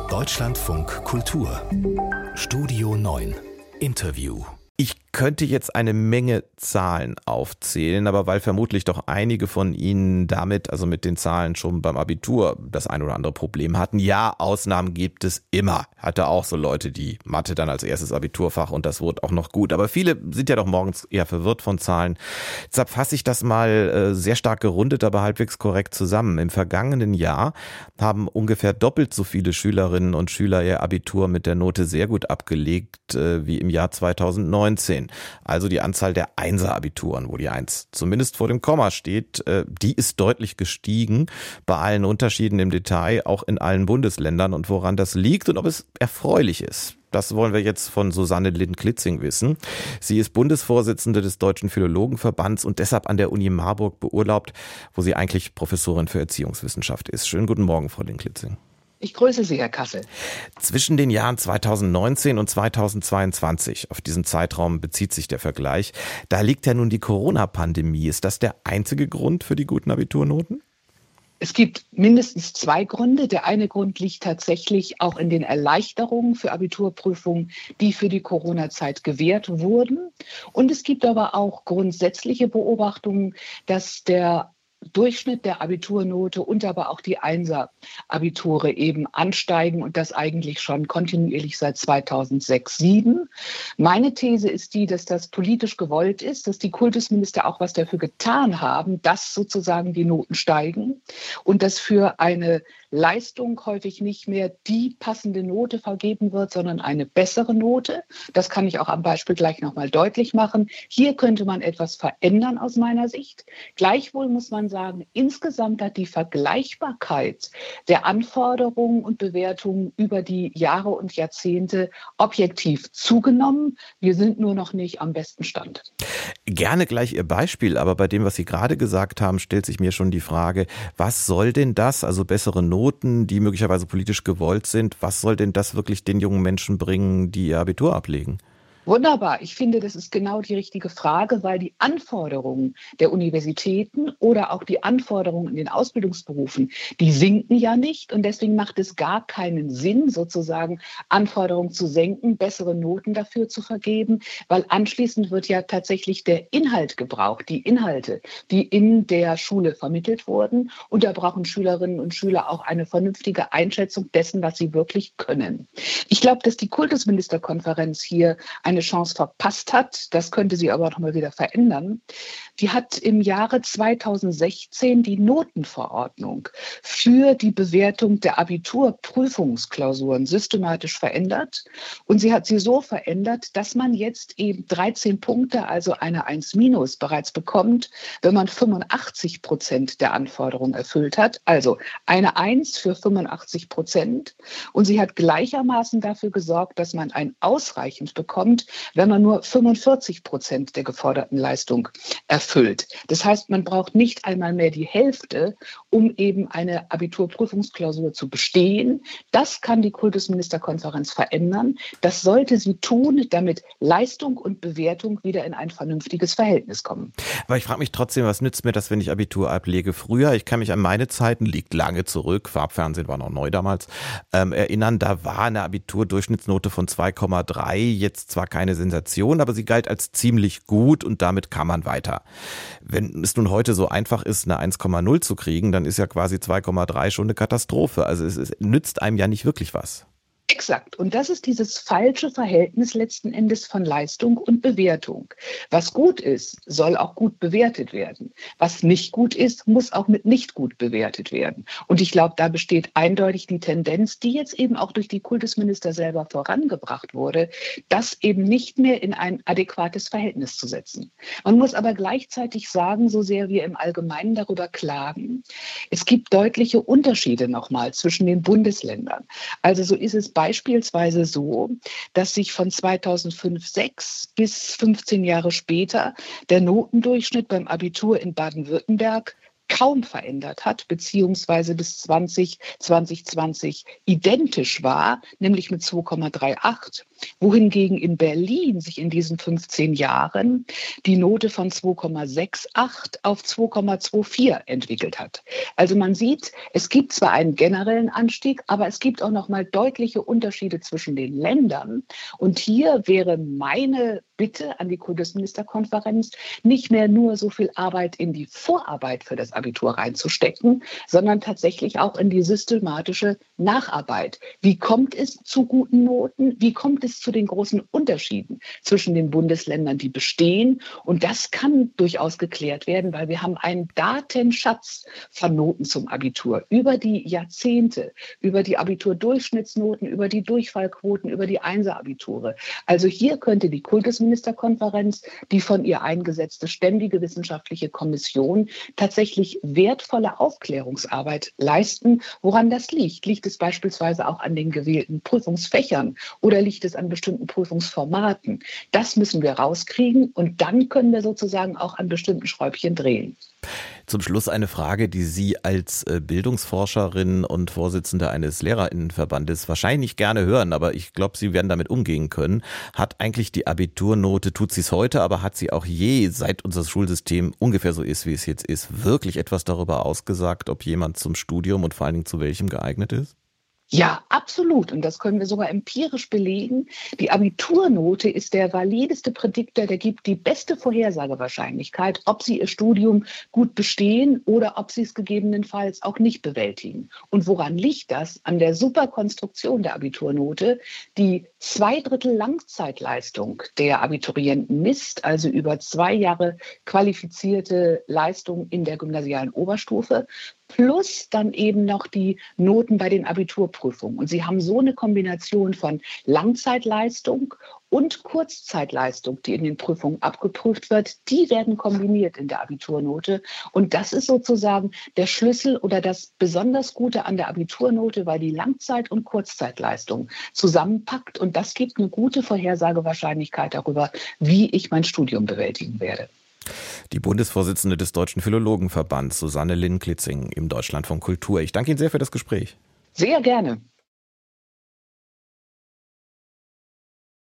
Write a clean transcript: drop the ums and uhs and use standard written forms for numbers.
Deutschlandfunk Kultur Studio 9 Interview. Ich könnte jetzt eine Menge Zahlen aufzählen, aber weil vermutlich doch einige von Ihnen damit, also mit den Zahlen schon beim Abitur, das ein oder andere Problem hatten. Ja, Ausnahmen gibt es immer. Hatte auch so Leute, die Mathe dann als erstes Abiturfach und das wurde auch noch gut. Aber viele sind ja doch morgens eher verwirrt von Zahlen. Deshalb fasse ich das mal sehr stark gerundet, aber halbwegs korrekt zusammen. Im vergangenen Jahr haben ungefähr doppelt so viele Schülerinnen und Schüler ihr Abitur mit der Note sehr gut abgelegt wie im Jahr 2019. Also die Anzahl der Einser-Abituren, wo die Eins zumindest vor dem Komma steht, die ist deutlich gestiegen, bei allen Unterschieden im Detail, auch in allen Bundesländern. Und woran das liegt und ob es erfreulich ist, das wollen wir jetzt von Susanne Lind-Klitzing wissen. Sie ist Bundesvorsitzende des Deutschen Philologenverbands und deshalb an der Uni Marburg beurlaubt, wo sie eigentlich Professorin für Erziehungswissenschaft ist. Schönen guten Morgen, Frau Lind-Klitzing. Ich grüße Sie, Herr Kassel. Zwischen den Jahren 2019 und 2022, auf diesen Zeitraum bezieht sich der Vergleich, da liegt ja nun die Corona-Pandemie. Ist das der einzige Grund für die guten Abiturnoten? Es gibt mindestens zwei Gründe. Der eine Grund liegt tatsächlich auch in den Erleichterungen für Abiturprüfungen, die für die Corona-Zeit gewährt wurden. Und es gibt aber auch grundsätzliche Beobachtungen, dass der Durchschnitt der Abiturnote und aber auch die Einser-Abiture eben ansteigen und das eigentlich schon kontinuierlich seit 2006, 2007. Meine These ist die, dass das politisch gewollt ist, dass die Kultusminister auch was dafür getan haben, dass sozusagen die Noten steigen und dass für eine Leistung häufig nicht mehr die passende Note vergeben wird, sondern eine bessere Note. Das kann ich auch am Beispiel gleich nochmal deutlich machen. Hier könnte man etwas verändern aus meiner Sicht. Gleichwohl muss man sagen, insgesamt hat die Vergleichbarkeit der Anforderungen und Bewertungen über die Jahre und Jahrzehnte objektiv zugenommen. Wir sind nur noch nicht am besten Stand. Gerne gleich Ihr Beispiel, aber bei dem, was Sie gerade gesagt haben, stellt sich mir schon die Frage, was soll denn das, also bessere Noten, die möglicherweise politisch gewollt sind, was soll denn das wirklich den jungen Menschen bringen, die ihr Abitur ablegen? Wunderbar. Ich finde, das ist genau die richtige Frage, weil die Anforderungen der Universitäten oder auch die Anforderungen in den Ausbildungsberufen, die sinken ja nicht. Und deswegen macht es gar keinen Sinn, sozusagen Anforderungen zu senken, bessere Noten dafür zu vergeben, weil anschließend wird ja tatsächlich der Inhalt gebraucht, die Inhalte, die in der Schule vermittelt wurden. Und da brauchen Schülerinnen und Schüler auch eine vernünftige Einschätzung dessen, was sie wirklich können. Ich glaube, dass die Kultusministerkonferenz hier eine Chance verpasst hat. Das könnte sie aber noch mal wieder verändern. Die hat im Jahre 2016 die Notenverordnung für die Bewertung der Abiturprüfungsklausuren systematisch verändert. Und sie hat sie so verändert, dass man jetzt eben 13 Punkte, also eine 1- bereits bekommt, wenn man 85% der Anforderungen erfüllt hat. Also eine 1 für 85%. Und sie hat gleichermaßen dafür gesorgt, dass man ein ausreichend bekommt, wenn man nur 45% der geforderten Leistung erfüllt. Das heißt, man braucht nicht einmal mehr die Hälfte, um eben eine Abiturprüfungsklausur zu bestehen. Das kann die Kultusministerkonferenz verändern. Das sollte sie tun, damit Leistung und Bewertung wieder in ein vernünftiges Verhältnis kommen. Aber ich frage mich trotzdem, was nützt mir das, wenn ich Abitur ablege? Früher, ich kann mich an meine Zeiten, liegt lange zurück, Farbfernsehen war noch neu damals, erinnern, da war eine Abiturdurchschnittsnote von 2,3, jetzt zwar keine Sensation, aber sie galt als ziemlich gut und damit kam man weiter. Wenn es nun heute so einfach ist, eine 1,0 zu kriegen, dann ist ja quasi 2,3 schon eine Katastrophe. Also es nützt einem ja nicht wirklich was. Exakt. Und das ist dieses falsche Verhältnis letzten Endes von Leistung und Bewertung. Was gut ist, soll auch gut bewertet werden. Was nicht gut ist, muss auch mit nicht gut bewertet werden. Und ich glaube, da besteht eindeutig die Tendenz, die jetzt eben auch durch die Kultusminister selber vorangebracht wurde, das eben nicht mehr in ein adäquates Verhältnis zu setzen. Man muss aber gleichzeitig sagen, so sehr wir im Allgemeinen darüber klagen, es gibt deutliche Unterschiede nochmal zwischen den Bundesländern. Also so ist es beispielsweise so, dass sich von 2005/06 bis 15 Jahre später der Notendurchschnitt beim Abitur in Baden-Württemberg kaum verändert hat, beziehungsweise bis 2020 identisch war, nämlich mit 2,38. wohingegen in Berlin sich in diesen 15 Jahren die Note von 2,68 auf 2,24 entwickelt hat. Also man sieht, es gibt zwar einen generellen Anstieg, aber es gibt auch noch mal deutliche Unterschiede zwischen den Ländern. Und hier wäre meine Bitte an die Kultusministerkonferenz, nicht mehr nur so viel Arbeit in die Vorarbeit für das Abitur reinzustecken, sondern tatsächlich auch in die systematische Nacharbeit. Wie kommt es zu guten Noten? Wie kommt es zu den großen Unterschieden zwischen den Bundesländern, die bestehen? Und das kann durchaus geklärt werden, weil wir haben einen Datenschatz von Noten zum Abitur über die Jahrzehnte, über die Abiturdurchschnittsnoten, über die Durchfallquoten, über die Einser-Abiture. Also hier könnte die Kultusministerkonferenz, die von ihr eingesetzte ständige wissenschaftliche Kommission, tatsächlich wertvolle Aufklärungsarbeit leisten. Woran das liegt? Liegt es beispielsweise auch an den gewählten Prüfungsfächern oder liegt es an bestimmten Prüfungsformaten? Das müssen wir rauskriegen und dann können wir sozusagen auch an bestimmten Schräubchen drehen. Zum Schluss eine Frage, die Sie als Bildungsforscherin und Vorsitzende eines Lehrerinnenverbandes wahrscheinlich gerne hören, aber ich glaube, Sie werden damit umgehen können. Hat eigentlich die Abiturnote, tut sie es heute, aber hat sie auch je, seit unser Schulsystem ungefähr so ist, wie es jetzt ist, wirklich etwas darüber ausgesagt, ob jemand zum Studium und vor allen Dingen zu welchem geeignet ist? Ja, absolut. Und das können wir sogar empirisch belegen. Die Abiturnote ist der valideste Prädiktor, der gibt die beste Vorhersagewahrscheinlichkeit, ob Sie Ihr Studium gut bestehen oder ob Sie es gegebenenfalls auch nicht bewältigen. Und woran liegt das? An der Superkonstruktion der Abiturnote, die 2/3 Langzeitleistung der Abiturienten misst, also über 2 Jahre qualifizierte Leistung in der gymnasialen Oberstufe, plus dann eben noch die Noten bei den Abiturprüfungen. Und Sie haben so eine Kombination von Langzeitleistung und Kurzzeitleistung, die in den Prüfungen abgeprüft wird, die werden kombiniert in der Abiturnote. Und das ist sozusagen der Schlüssel oder das besonders Gute an der Abiturnote, weil die Langzeit- und Kurzzeitleistung zusammenpackt. Und das gibt eine gute Vorhersagewahrscheinlichkeit darüber, wie ich mein Studium bewältigen werde. Die Bundesvorsitzende des Deutschen Philologenverbands, Susanne Linn-Klitzing im Deutschlandfunk Kultur. Ich danke Ihnen sehr für das Gespräch. Sehr gerne.